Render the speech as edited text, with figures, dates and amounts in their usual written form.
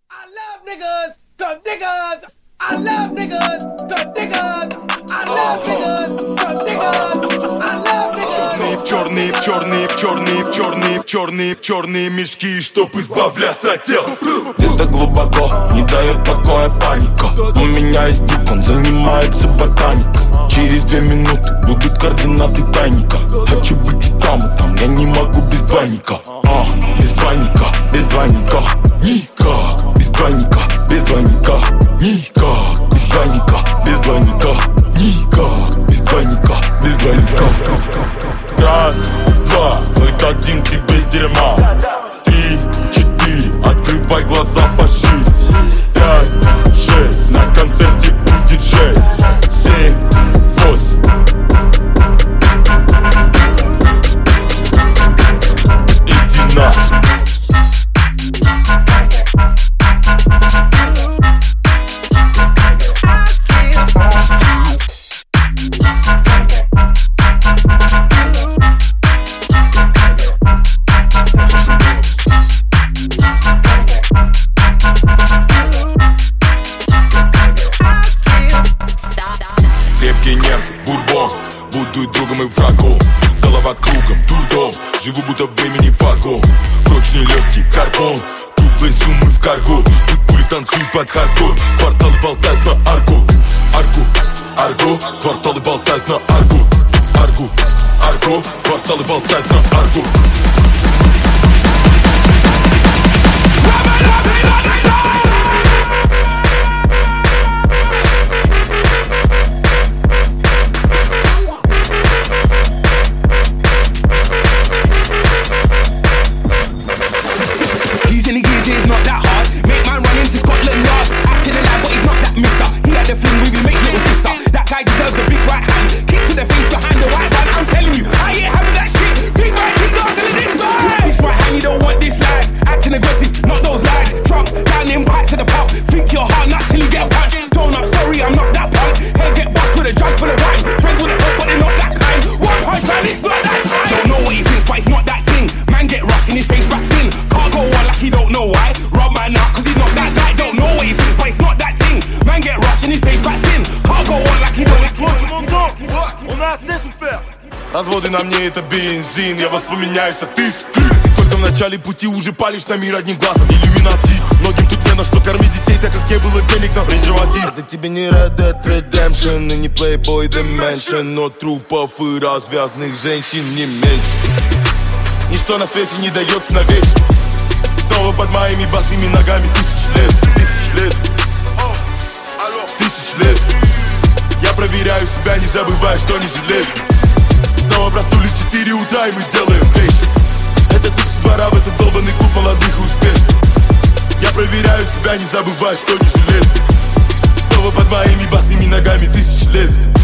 I love niggas, cause niggas. I love niggas, cause niggas. I love niggas, cause niggas. I love niggas. Черные мешки, чтоб избавляться от тел. Где-то глубоко не дает покоя паника. У меня есть друг, он занимается ботаникой. Через 2 минуты будут координаты тайника. Хочу быть и там, я не могу без двойника. Без двойника, без двойника. Никак, без двойника, без двойника. Никак, без двойника, без двойника. Никак, без двойника, без двойника. Раз, два, мы дадим тебе дерьма. 3, 4, открывай глаза пошире. 5, 6, на концерте будет жесть. 7, 8. Иди на. Крепкий нерв, бурбон. Буду и другом, и врагом. Голова кругом, дурдом. Живу будто в времени вагон. Прочный легкий карбон. Круглые суммы в карго. Тут пули танцуют под хардкор. Кварталы болтают на арго. Арго, кварталы болтают на арго. Арго, кварталы болтают на арго. It's not that hard. Make man run into Scotland Yard. Acting a lad, but he's not that mister. He had the fling with his mate, little sister. That guy deserves a big right hand. Kick to the face behind the right hand. I'm telling you, I ain't having that shit. Big right kick, not gonna this guy. This right hand, you don't want this life. Acting aggressive, not those lies. Trump, down in pipes of the pump. Think you're hard, not till you get punched. Donut, sorry, I'm not that punk. Head get bust with a jug full of wine. Friends with a hook, but they're not that kind. One punch, man, it's not that time. Don't know what he thinks, but it's not that thing. Man get rushed in his face back in. Can't go on like he don't know why. Rub man out, cause he's not that guy. Don't know what he thinks, but it's not that thing. Man get rushed in his face back in. Can't go on like he don't. On a assez souffert. Разводы на мне это бензин. Я воспламеняюсь, а ты скрыт. Ты только в начале пути уже палишь на мир одним глазом. Иллюминати. Многим тут не на что кормить детей, так как не было денег на презерватив. Это тебе не Red Dead Redemption и не Playboy Dimension. Но трупов и развязных женщин не меньше. Ничто на свете не дается навечно. И снова под моими босыми ногами тысячи лет. Тысяч лет. Я проверяю себя, не забывая, что не железно. И снова проснулись в 4 утра, и мы делаем вещи. Это клуб со двора, в этот долбанный клуб молодых и успешных. Я проверяю себя, не забывая, что не железно. И снова под моими босыми ногами тысячи лезвий.